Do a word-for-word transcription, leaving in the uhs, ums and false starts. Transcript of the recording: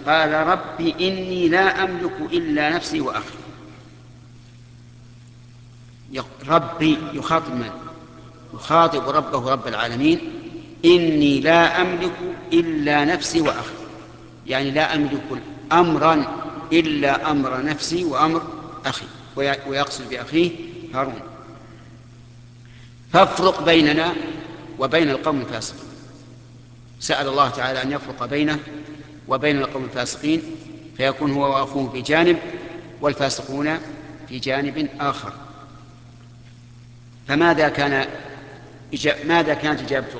قال ربي إني لا أملك إلا نفسي وأخي. ربي يخاطب من؟ يخاطب ربه رب العالمين. إني لا أملك إلا نفسي وأخي، يعني لا أملك أمرا إلا أمر نفسي وأمر أخي، ويقصد بأخيه هارون. فافرق بيننا وبين القوم الفاسقين. سأل الله تعالى أن يفرق بينه وبين القوم الفاسقين، فيكون هو وأخوه في جانب والفاسقون في جانب آخر. فماذا كان ماذا كانت إجابة